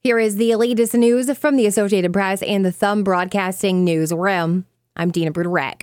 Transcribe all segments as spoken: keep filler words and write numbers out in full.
Here is the latest news from the Associated Press and the Thumb Broadcasting Newsroom. I'm Dina Bruderek.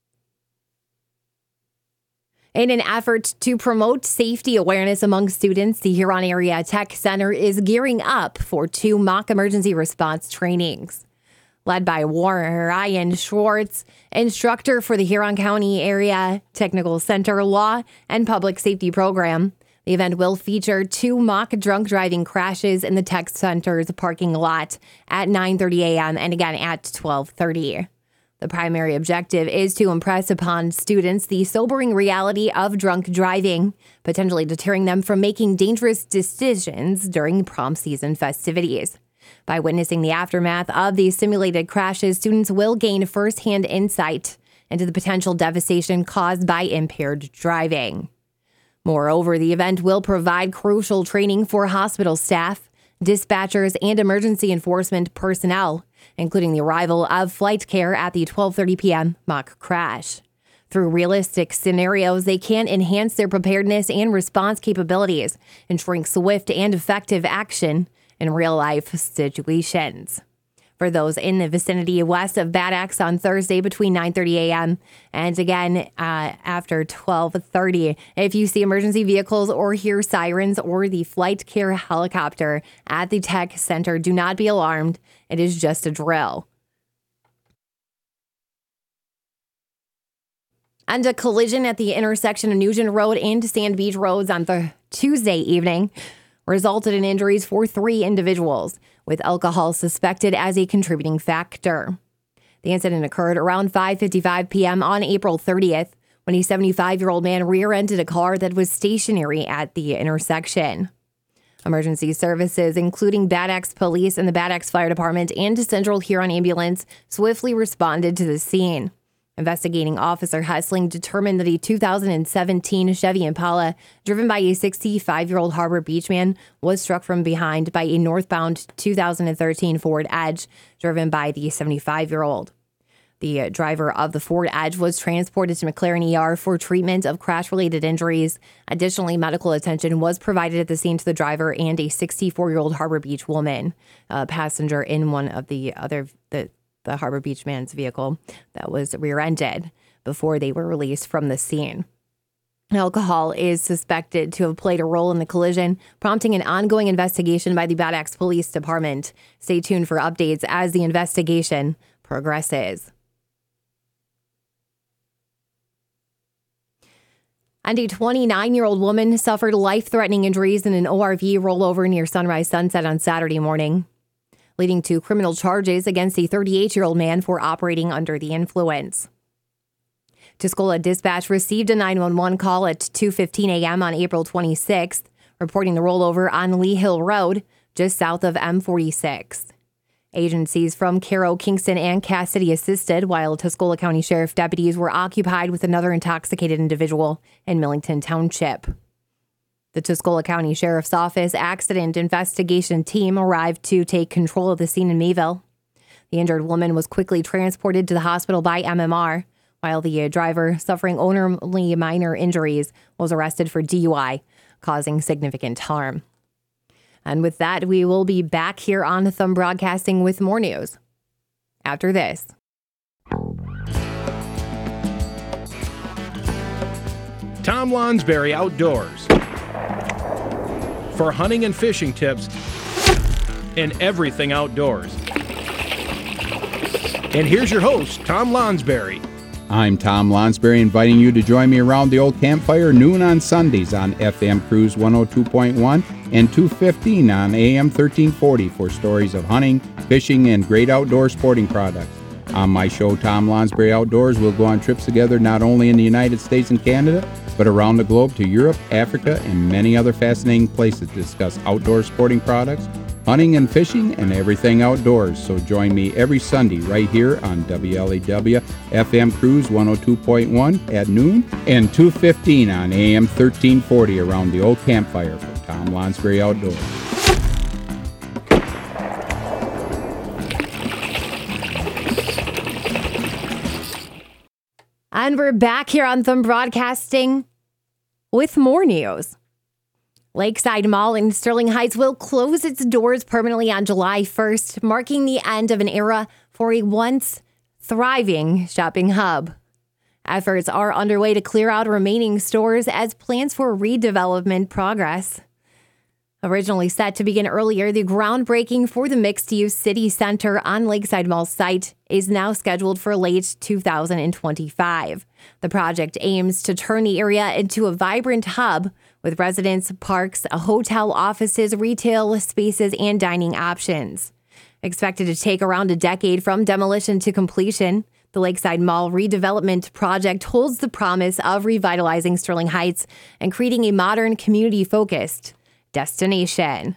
In an effort to promote safety awareness among students, the Huron Area Tech Center is gearing up for two mock emergency response trainings. Led by Ryan Schwartz, instructor for the Huron County Area Technical Center Law and Public Safety Program. The event will feature two mock drunk driving crashes in the Tech Center's parking lot at nine thirty a.m. and again at twelve thirty. The primary objective is to impress upon students the sobering reality of drunk driving, potentially deterring them from making dangerous decisions during prom season festivities. By witnessing the aftermath of these simulated crashes, students will gain firsthand insight into the potential devastation caused by impaired driving. Moreover, the event will provide crucial training for hospital staff, dispatchers, and emergency enforcement personnel, including the arrival of flight care at the twelve thirty p.m. mock crash. Through realistic scenarios, they can enhance their preparedness and response capabilities, ensuring swift and effective action in real-life situations. For those in the vicinity west of Bad Axe on Thursday between nine thirty a.m. and again uh, after twelve thirty. If you see emergency vehicles or hear sirens or the flight care helicopter at the Tech Center, do not be alarmed. It is just a drill. And a collision at the intersection of Nugent Road and Sand Beach Roads on the Tuesday evening resulted in injuries for three individuals, with alcohol suspected as a contributing factor. The incident occurred around five fifty-five p.m. on April thirtieth, when a seventy-five-year-old man rear-ended a car that was stationary at the intersection. Emergency services, including Bad Axe Police and the Bad Axe Fire Department and Central Huron Ambulance, swiftly responded to the scene. Investigating Officer Hessling determined that a two thousand seventeen Chevy Impala, driven by a sixty-five-year-old Harbor Beach man, was struck from behind by a northbound two thousand thirteen Ford Edge, driven by the seventy-five-year-old. The driver of the Ford Edge was transported to McLaren E R for treatment of crash-related injuries. Additionally, medical attention was provided at the scene to the driver and a sixty-four-year-old Harbor Beach woman, a passenger in one of the other the the Harbor Beach man's vehicle that was rear-ended before they were released from the scene. Alcohol is suspected to have played a role in the collision, prompting an ongoing investigation by the Bad Axe Police Department. Stay tuned for updates as the investigation progresses. And a twenty-nine-year-old woman suffered life-threatening injuries in an O R V rollover near Sunrise Sunset on Saturday morning, leading to criminal charges against a thirty-eight-year-old man for operating under the influence. Tuscola Dispatch received a nine one one call at two fifteen a.m. on April twenty-sixth, reporting the rollover on Lee Hill Road, just south of M forty-six. Agencies from Caro, Kingston, and Cass City assisted, while Tuscola County Sheriff deputies were occupied with another intoxicated individual in Millington Township. The Tuscola County Sheriff's Office Accident Investigation Team arrived to take control of the scene in Mayville. The injured woman was quickly transported to the hospital by M M R, while the driver, suffering only minor injuries, was arrested for D U I, causing significant harm. And with that, we will be back here on Thumb Broadcasting with more news after this. Tom Lonsberry Outdoors. For hunting and fishing tips and everything outdoors. And here's your host, Tom Lonsberry. I'm Tom Lonsberry, inviting you to join me around the old campfire noon on Sundays on F M Cruise one oh two point one and two fifteen on A M thirteen forty for stories of hunting, fishing, and great outdoor sporting products. On my show, Tom Lonsberry Outdoors, we'll go on trips together not only in the United States and Canada, but around the globe to Europe, Africa, and many other fascinating places to discuss outdoor sporting products, hunting and fishing, and everything outdoors. So join me every Sunday right here on W L A W F M Cruise one oh two point one at noon and two fifteen on A M thirteen forty around the old campfire for Tom Lonsberry Outdoors. And we're back here on Thumb Broadcasting with more news. Lakeside Mall in Sterling Heights will close its doors permanently on July first, marking the end of an era for a once thriving shopping hub. Efforts are underway to clear out remaining stores as plans for redevelopment progress. Originally set to begin earlier, the groundbreaking for the mixed-use city center on Lakeside Mall site is now scheduled for late two thousand twenty-five. The project aims to turn the area into a vibrant hub with residents, parks, hotel offices, retail spaces, and dining options. Expected to take around a decade from demolition to completion, the Lakeside Mall redevelopment project holds the promise of revitalizing Sterling Heights and creating a modern, community-focused destination.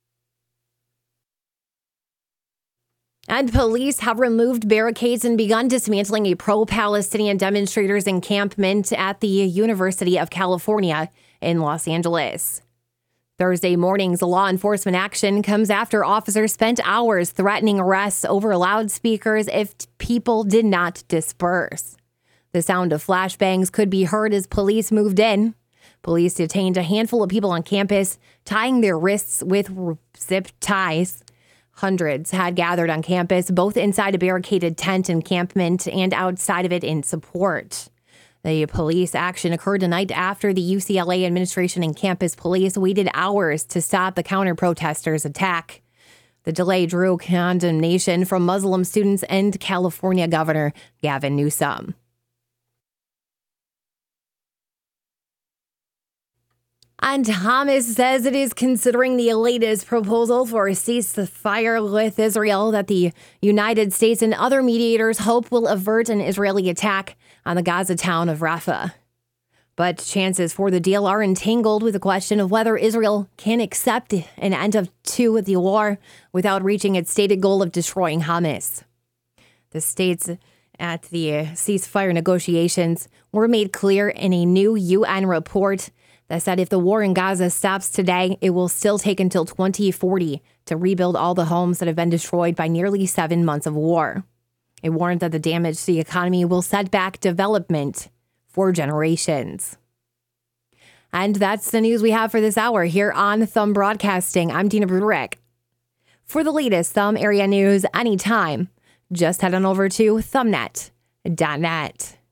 And police have removed barricades and begun dismantling a pro-Palestinian demonstrators' encampment at the University of California in Los Angeles. Thursday morning's law enforcement action comes after officers spent hours threatening arrests over loudspeakers if people did not disperse. The sound of flashbangs could be heard as police moved in. Police detained a handful of people on campus, tying their wrists with zip ties. Hundreds had gathered on campus, both inside a barricaded tent encampment and outside of it in support. The police action occurred the night after the U C L A administration and campus police waited hours to stop the counter-protesters' attack. The delay drew condemnation from Muslim students and California Governor Gavin Newsom. And Hamas says it is considering the latest proposal for a ceasefire with Israel that the United States and other mediators hope will avert an Israeli attack on the Gaza town of Rafah. But chances for the deal are entangled with the question of whether Israel can accept an end of to the war without reaching its stated goal of destroying Hamas. The states at the ceasefire negotiations were made clear in a new U N report that said if the war in Gaza stops today, it will still take until twenty forty to rebuild all the homes that have been destroyed by nearly seven months of war. It warned that the damage to the economy will set back development for generations. And that's the news we have for this hour here on Thumb Broadcasting. I'm Dina Broderick. For the latest Thumb area news anytime, just head on over to thumbnet dot net.